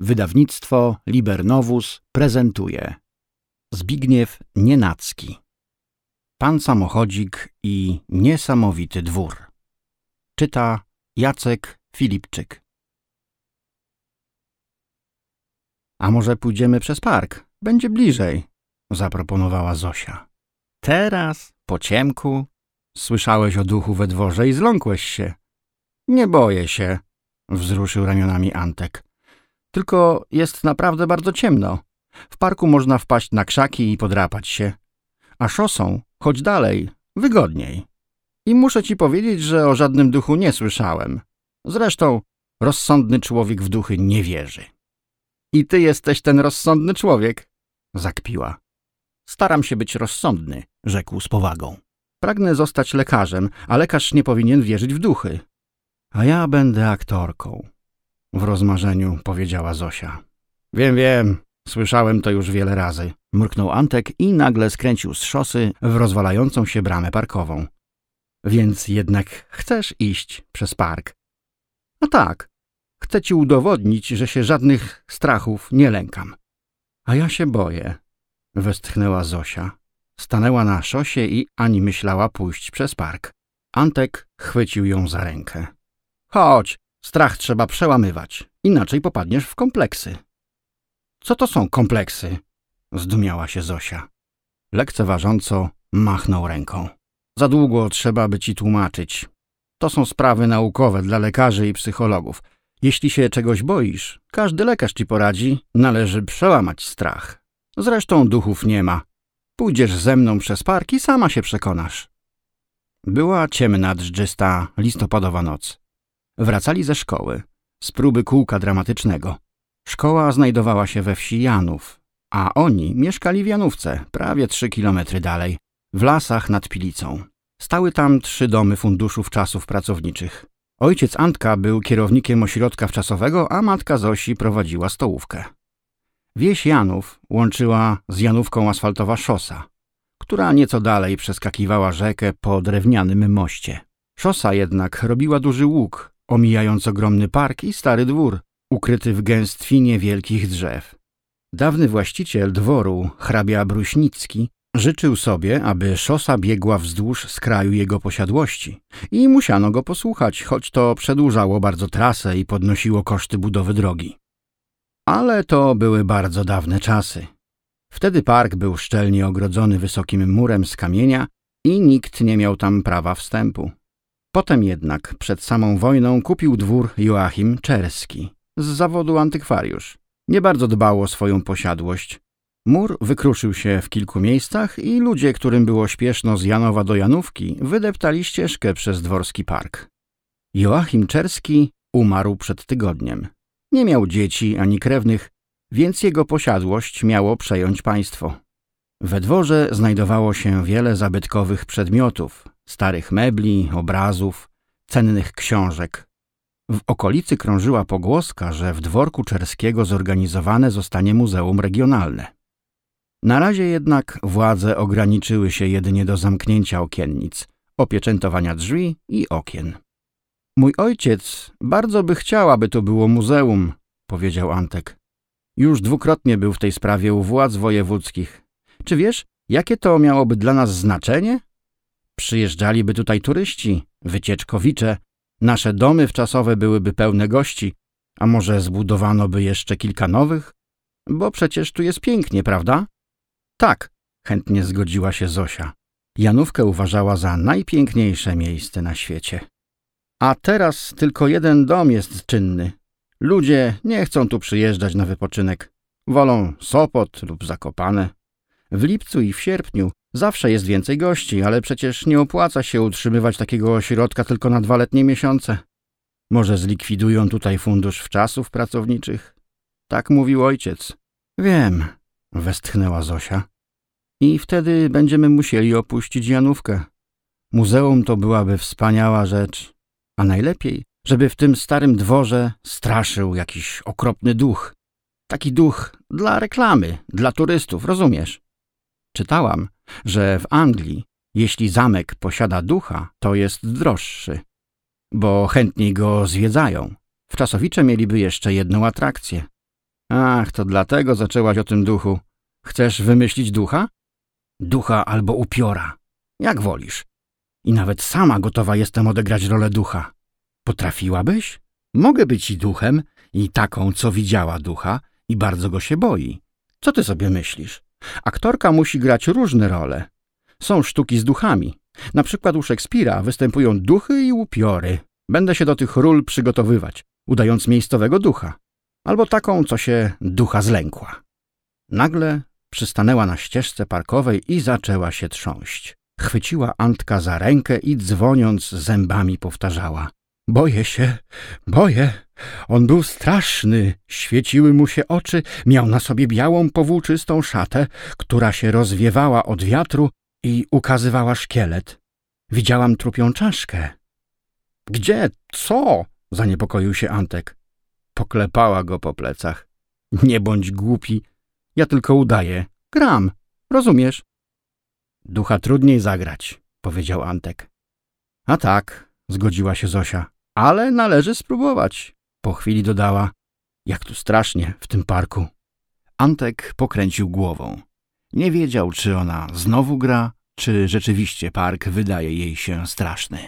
Wydawnictwo Libernowus prezentuje Zbigniew Nienacki. Pan samochodzik i niesamowity dwór. Czyta Jacek Filipczyk. A może pójdziemy przez park? Będzie bliżej, zaproponowała Zosia. Teraz, po ciemku, słyszałeś o duchu we dworze i zląkłeś się. Nie boję się, wzruszył ramionami Antek. Tylko jest naprawdę bardzo ciemno. W parku można wpaść na krzaki i podrapać się. A szosą, chodź dalej, wygodniej. I muszę ci powiedzieć, że o żadnym duchu nie słyszałem. Zresztą rozsądny człowiek w duchy nie wierzy. I ty jesteś ten rozsądny człowiek, zakpiła. Staram się być rozsądny, rzekł z powagą. Pragnę zostać lekarzem, a lekarz nie powinien wierzyć w duchy. A ja będę aktorką, w rozmarzeniu powiedziała Zosia. Wiem, słyszałem to już wiele razy, mruknął Antek i nagle skręcił z szosy w rozwalającą się bramę parkową. Więc jednak chcesz iść przez park? A tak, chcę ci udowodnić, że się żadnych strachów nie lękam. A ja się boję, westchnęła Zosia. Stanęła na szosie i ani myślała pójść przez park. Antek chwycił ją za rękę. Chodź, strach trzeba przełamywać, inaczej popadniesz w kompleksy. Co to są kompleksy? Zdumiała się Zosia. Lekceważąco machnął ręką. Za długo trzeba by ci tłumaczyć. To są sprawy naukowe dla lekarzy i psychologów. Jeśli się czegoś boisz, każdy lekarz ci poradzi, należy przełamać strach. Zresztą duchów nie ma. Pójdziesz ze mną przez park i sama się przekonasz. Była ciemna, dżdżysta, listopadowa noc. Wracali ze szkoły, z próby kółka dramatycznego. Szkoła znajdowała się we wsi Janów, a oni mieszkali w Janówce, prawie 3 kilometry dalej, w lasach nad Pilicą. Stały tam 3 domy funduszów czasów pracowniczych. Ojciec Antka był kierownikiem ośrodka wczasowego, a matka Zosi prowadziła stołówkę. Wieś Janów łączyła z Janówką asfaltowa szosa, która nieco dalej przeskakiwała rzekę po drewnianym moście. Szosa jednak robiła duży łuk, omijając ogromny park i stary dwór, ukryty w gęstwinie wielkich drzew. Dawny właściciel dworu, hrabia Bruśnicki, życzył sobie, aby szosa biegła wzdłuż skraju jego posiadłości i musiano go posłuchać, choć to przedłużało bardzo trasę i podnosiło koszty budowy drogi. Ale to były bardzo dawne czasy. Wtedy park był szczelnie ogrodzony wysokim murem z kamienia i nikt nie miał tam prawa wstępu. Potem jednak przed samą wojną kupił dwór Joachim Czerski, z zawodu antykwariusz. Nie bardzo dbał o swoją posiadłość. Mur wykruszył się w kilku miejscach i ludzie, którym było śpieszno z Janowa do Janówki, wydeptali ścieżkę przez dworski park. Joachim Czerski umarł przed tygodniem. Nie miał dzieci ani krewnych, więc jego posiadłość miało przejąć państwo. We dworze znajdowało się wiele zabytkowych przedmiotów, starych mebli, obrazów, cennych książek. W okolicy krążyła pogłoska, że w dworku Czerskiego zorganizowane zostanie muzeum regionalne. Na razie jednak władze ograniczyły się jedynie do zamknięcia okiennic, opieczętowania drzwi i okien. Mój ojciec bardzo by chciał, aby to było muzeum, powiedział Antek. Już dwukrotnie był w tej sprawie u władz wojewódzkich. Czy wiesz, jakie to miałoby dla nas znaczenie? Przyjeżdżaliby tutaj turyści, wycieczkowicze, nasze domy wczasowe byłyby pełne gości, a może zbudowano by jeszcze kilka nowych? Bo przecież tu jest pięknie, prawda? Tak, chętnie zgodziła się Zosia. Janówkę uważała za najpiękniejsze miejsce na świecie. A teraz tylko jeden dom jest czynny. Ludzie nie chcą tu przyjeżdżać na wypoczynek. Wolą Sopot lub Zakopane. W lipcu i w sierpniu zawsze jest więcej gości, ale przecież nie opłaca się utrzymywać takiego ośrodka tylko na 2 letnie miesiące. Może zlikwidują tutaj fundusz wczasów pracowniczych? Tak mówił ojciec. Wiem, westchnęła Zosia. I wtedy będziemy musieli opuścić Janówkę. Muzeum to byłaby wspaniała rzecz. A najlepiej, żeby w tym starym dworze straszył jakiś okropny duch. Taki duch dla reklamy, dla turystów, rozumiesz? Czytałam, że w Anglii, jeśli zamek posiada ducha, to jest droższy, bo chętniej go zwiedzają. Wczasowicze mieliby jeszcze jedną atrakcję. Ach, to dlatego zaczęłaś o tym duchu. Chcesz wymyślić ducha? Ducha albo upiora. Jak wolisz. I nawet sama gotowa jestem odegrać rolę ducha. Potrafiłabyś? Mogę być i duchem, i taką, co widziała ducha i bardzo go się boi. Co ty sobie myślisz? Aktorka musi grać różne role. Są sztuki z duchami. Na przykład u Szekspira występują duchy i upiory. Będę się do tych ról przygotowywać, udając miejscowego ducha. Albo taką, co się ducha zlękła. Nagle przystanęła na ścieżce parkowej i zaczęła się trząść. Chwyciła Antka za rękę i dzwoniąc zębami powtarzała: boję się, boję. On był straszny, świeciły mu się oczy, miał na sobie białą, powłóczystą szatę, która się rozwiewała od wiatru i ukazywała szkielet. Widziałam trupią czaszkę. Gdzie? Co? Zaniepokoił się Antek. Poklepała go po plecach. Nie bądź głupi, ja tylko udaję. Gram, rozumiesz? Ducha trudniej zagrać, powiedział Antek. A tak, zgodziła się Zosia, ale należy spróbować. Po chwili dodała: jak tu strasznie w tym parku. Antek pokręcił głową. Nie wiedział, czy ona znowu gra, czy rzeczywiście park wydaje jej się straszny.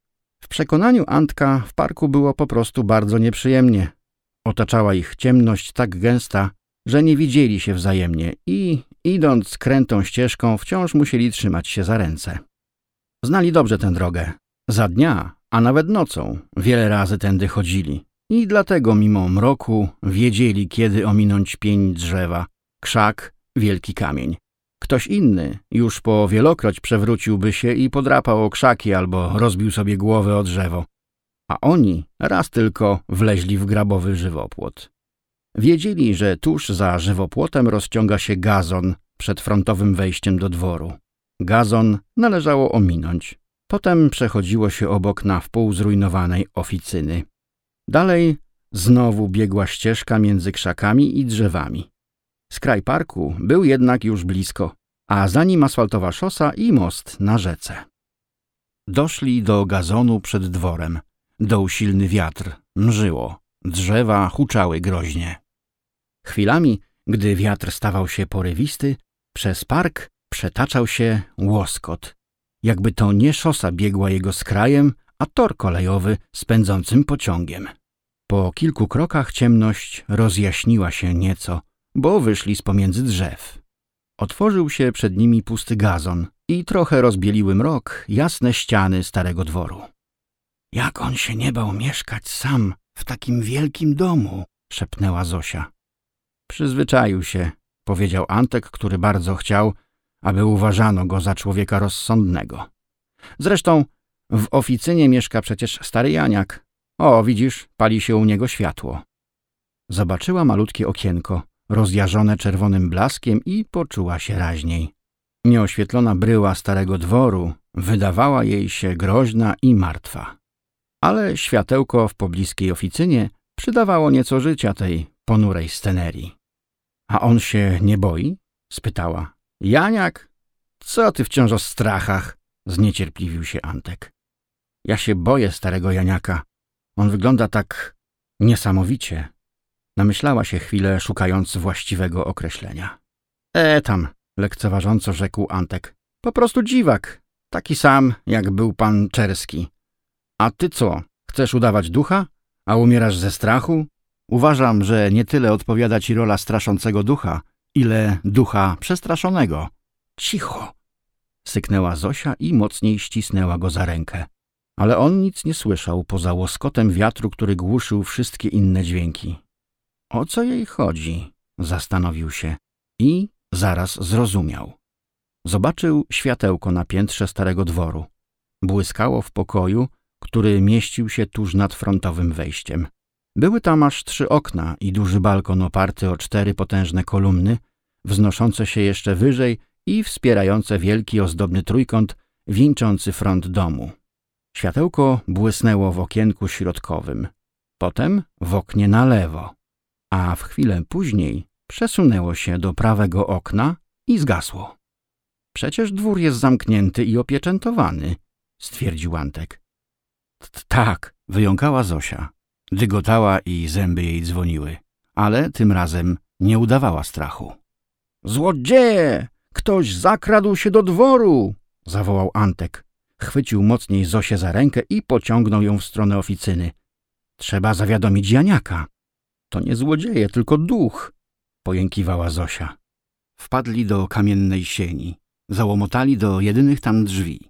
W przekonaniu Antka w parku było po prostu bardzo nieprzyjemnie. Otaczała ich ciemność tak gęsta, że nie widzieli się wzajemnie i, idąc krętą ścieżką, wciąż musieli trzymać się za ręce. Znali dobrze tę drogę. Za dnia, a nawet nocą, wiele razy tędy chodzili i dlatego mimo mroku wiedzieli, kiedy ominąć pień drzewa, krzak, wielki kamień. Ktoś inny już po wielokroć przewróciłby się i podrapał o krzaki albo rozbił sobie głowę o drzewo, a oni raz tylko wleźli w grabowy żywopłot. Wiedzieli, że tuż za żywopłotem rozciąga się gazon przed frontowym wejściem do dworu. Gazon należało ominąć. Potem przechodziło się obok na wpół zrujnowanej oficyny. Dalej znowu biegła ścieżka między krzakami i drzewami. Skraj parku był jednak już blisko, a za nim asfaltowa szosa i most na rzece. Doszli do gazonu przed dworem. Dął silny wiatr, mrzyło, drzewa huczały groźnie. Chwilami, gdy wiatr stawał się porywisty, przez park przetaczał się łoskot, jakby to nie szosa biegła jego skrajem, a tor kolejowy z pędzącym pociągiem. Po kilku krokach ciemność rozjaśniła się nieco, bo wyszli z pomiędzy drzew. Otworzył się przed nimi pusty gazon i trochę rozbieliły mrok jasne ściany starego dworu. Jak on się nie bał mieszkać sam w takim wielkim domu, szepnęła Zosia. Przyzwyczaił się, powiedział Antek, który bardzo chciał, aby uważano go za człowieka rozsądnego. Zresztą w oficynie mieszka przecież stary Janiak. O, widzisz, pali się u niego światło. Zobaczyła malutkie okienko, rozjażone czerwonym blaskiem i poczuła się raźniej. Nieoświetlona bryła starego dworu wydawała jej się groźna i martwa. Ale światełko w pobliskiej oficynie przydawało nieco życia tej ponurej scenerii. A on się nie boi? Spytała. Janiak? Co ty wciąż o strachach? Zniecierpliwił się Antek. Ja się boję starego Janiaka. On wygląda tak niesamowicie. Namyślała się chwilę, szukając właściwego określenia. Tam, lekceważąco rzekł Antek. Po prostu dziwak. Taki sam, jak był pan Czerski. A ty co? Chcesz udawać ducha? A umierasz ze strachu? Uważam, że nie tyle odpowiada ci rola straszącego ducha, ile ducha przestraszonego. Cicho! Syknęła Zosia i mocniej ścisnęła go za rękę. Ale on nic nie słyszał poza łoskotem wiatru, który głuszył wszystkie inne dźwięki. O co jej chodzi? Zastanowił się i zaraz zrozumiał. Zobaczył światełko na piętrze starego dworu. Błyskało w pokoju, który mieścił się tuż nad frontowym wejściem. Były tam aż 3 okna i duży balkon oparty o 4 potężne kolumny, wznoszące się jeszcze wyżej i wspierające wielki ozdobny trójkąt wieńczący front domu. Światełko błysnęło w okienku środkowym, potem w oknie na lewo, a w chwilę później przesunęło się do prawego okna i zgasło. Przecież dwór jest zamknięty i opieczętowany, stwierdził Antek. Tak, wyjąkała Zosia. Dygotała i zęby jej dzwoniły. ale tym razem nie udawała strachu. Złodzieje! Ktoś zakradł się do dworu! Zawołał Antek. Chwycił mocniej Zosię za rękę i pociągnął ją w stronę oficyny. Trzeba zawiadomić Janiaka. To nie złodzieje, tylko duch, pojękiwała Zosia. Wpadli do kamiennej sieni. Załomotali do jedynych tam drzwi.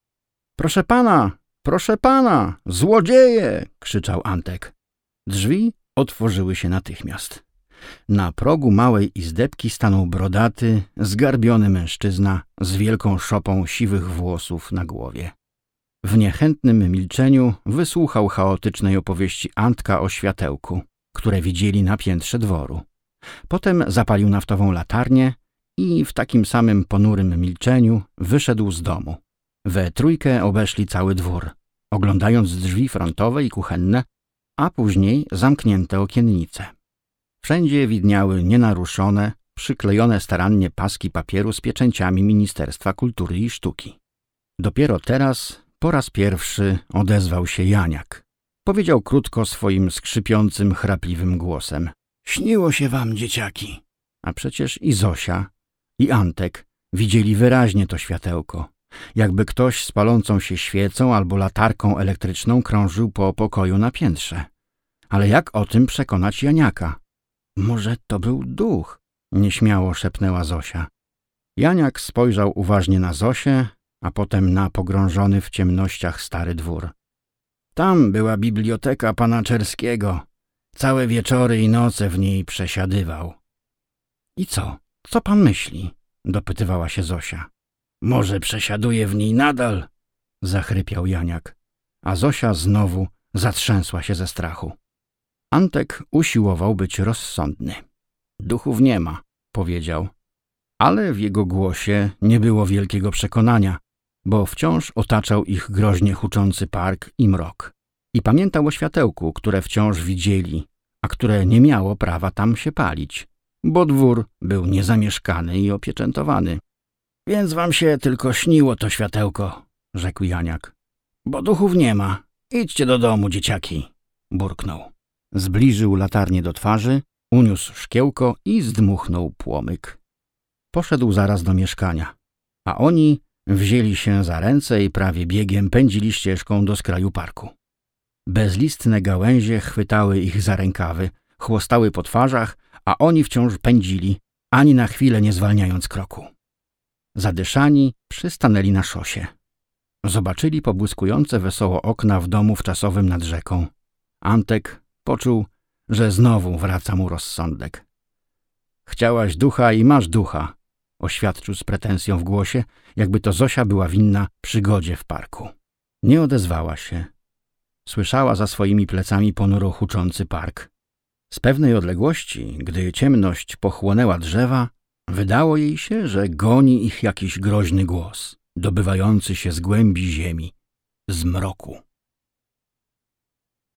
Proszę pana, złodzieje! Krzyczał Antek. Drzwi otworzyły się natychmiast. Na progu małej izdebki stanął brodaty, zgarbiony mężczyzna z wielką szopą siwych włosów na głowie. W niechętnym milczeniu wysłuchał chaotycznej opowieści Antka o światełku, które widzieli na piętrze dworu. Potem zapalił naftową latarnię i w takim samym ponurym milczeniu wyszedł z domu. We trójkę obeszli cały dwór, oglądając drzwi frontowe i kuchenne, a później zamknięte okiennice. Wszędzie widniały nienaruszone, przyklejone starannie paski papieru z pieczęciami Ministerstwa Kultury i Sztuki. Dopiero teraz, po raz pierwszy, odezwał się Janiak. Powiedział krótko swoim skrzypiącym, chrapliwym głosem. Śniło się wam, dzieciaki. A przecież i Zosia, i Antek widzieli wyraźnie to światełko. Jakby ktoś z palącą się świecą albo latarką elektryczną krążył po pokoju na piętrze. Ale jak o tym przekonać Janiaka? Może to był duch? Nieśmiało szepnęła Zosia. Janiak spojrzał uważnie na Zosię, a potem na pogrążony w ciemnościach stary dwór. Tam była biblioteka pana Czerskiego. Całe wieczory i noce w niej przesiadywał. I co? Co pan myśli? Dopytywała się Zosia. Może przesiaduje w niej nadal? Zachrypiał Janiak, a Zosia znowu zatrzęsła się ze strachu. Antek usiłował być rozsądny. Duchów nie ma, powiedział, ale w jego głosie nie było wielkiego przekonania, bo wciąż otaczał ich groźnie huczący park i mrok. I pamiętał o światełku, które wciąż widzieli, a które nie miało prawa tam się palić, bo dwór był niezamieszkany i opieczętowany. Więc wam się tylko śniło to światełko, rzekł Janiak. Bo duchów nie ma. Idźcie do domu, dzieciaki, burknął. Zbliżył latarnię do twarzy, uniósł szkiełko i zdmuchnął płomyk. Poszedł zaraz do mieszkania, a oni wzięli się za ręce i prawie biegiem pędzili ścieżką do skraju parku. Bezlistne gałęzie chwytały ich za rękawy, chłostały po twarzach, a oni wciąż pędzili, ani na chwilę nie zwalniając kroku. Zadyszani przystanęli na szosie. Zobaczyli pobłyskujące wesoło okna w domu wczasowym nad rzeką. Antek poczuł, że znowu wraca mu rozsądek. Chciałaś ducha i masz ducha, oświadczył z pretensją w głosie, jakby to Zosia była winna przygodzie w parku. Nie odezwała się. Słyszała za swoimi plecami ponuro huczący park. Z pewnej odległości, gdy ciemność pochłonęła drzewa, wydało jej się, że goni ich jakiś groźny głos, dobywający się z głębi ziemi, z mroku.